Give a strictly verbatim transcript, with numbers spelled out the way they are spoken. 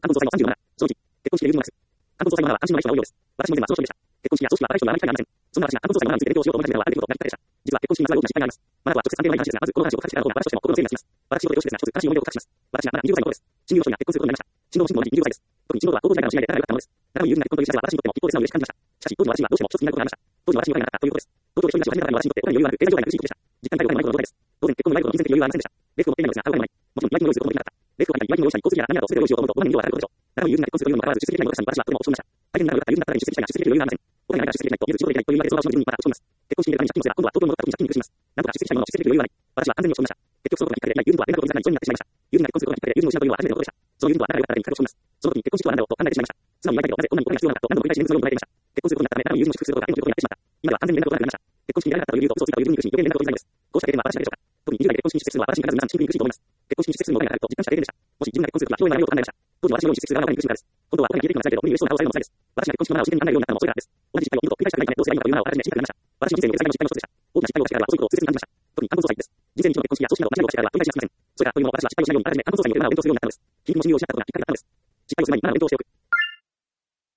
冠婚葬祭のさんじゅうなな、正直、結婚式で言うものです。冠婚葬祭の花は安心の愛称の多いようです。私も以前は少々でした。結婚式や葬式はバラエティはあまり機会がありません。そんな私が冠婚葬祭の花について勉強しようと思い始めたのはある程度となりきっかけでした。実は結婚式にまつわる大きな失敗があります。マナとは直接関係のない話ですが、まずこの話を隠してから方が私としても心の整理がつきます。私事でよしですが、一つ悲しい思い出を隠します。私がまだにじゅうごさいの頃です。親友の人が結婚することになりました。親友の親も同じにじゅうごさいです。特に親友は高校時代からの知り合いで仲が良かったものです。仲のいい友人が結婚という事実は私にとっても一方で素直に嬉しく感じました。しかし、当時の私にはどうしても一つ気になることがありました。当時の私にお金がなかったということです。東京で一人暮らしを始めたからの私にとってお金に余裕がある経済状態が苦しいことでした。実家に帰るお金もないことの問題です。当然、結婚にもないことの金銭的余裕はありませんでした。礼服を持っていないのですが、買うお金もない。もちろん、祝い金を用意することもできなかった。礼服を借りたり、祝い金を用意したり、交通費や何やらと全てを用意しようと思うと、こんなに量がかかることでしょう。仲のいい友人が結婚するというのもかかわらず出席できないので私にはとても落ち込みました。大変な量だった友人だったら出席したいが出席できる余裕がありません。お金がないから出席できないと、いずれ仕事できないという言い訳でその場所の自分にまた落ち込みます。結婚式に出るために借金をすれば、今度は東京に戻った時に借金に苦しみます。なんとか出席したいものを出席できる余裕がない。私は安全に落ち込みました。結局そのことがきっかけで、今友人が結婚式に参加できない友人とは連絡を取りづらくなり、そういうのになってしまいました。友人が結婚することがきっかけで友人を失うというのは初めてのことでした。その友人とは仲が良かったらいいに隠し事をいうのは初めてのことでした。その友人とは仲が良かったらいいに隠し事をいうのはその時に結婚式とは何だろうと考えてしまいました。妻に言われたけど、どんなにお金が必要なのかと何度も繰り返し連絡するように言われました。結婚することになったため、誰も友人を祝福することが相手の言うことになってしまった。今では完全に連絡を取らなくなりました。結婚式に出られなかったという理由と嘘をついたという友人に苦しみ、余計に連絡を取りづらいのです。こうした経験は私だけでしょうか。特ににじゅう代で結婚式に出席するのは私に限らず皆さんに苦しいと思います。結婚式に出席するのがお金がかかると実感した経験でした。もし自分が結婚するときは披露宴の内容と考えました。当時の私のように出席する側がお金に苦しむからです。本当はお金に入れていくのが辛いけど、本人に嬉しそうな顔をされるのも辛いです。私が結婚式のマナーを自然に考えるようになったのもそういうからです。同じ失敗を二度繰り返したくないため、どうすればいいのかというマナーをあらかじめ知りたくなりました。私の人生における最大の失敗の一つでした。大きな失敗をしてからは遅いことを痛切に感じました。特に冠婚葬祭です。人生に一度の結婚式や葬式など同じことをしてからは繰り返しはしません。それからというのも私は失敗をしないようにあらかじめ冠婚葬祭におけるマナーを勉強するようになったのです。君も信用しなかったことがきっかけだったのです。失敗をする前にマナーを勉強しておく。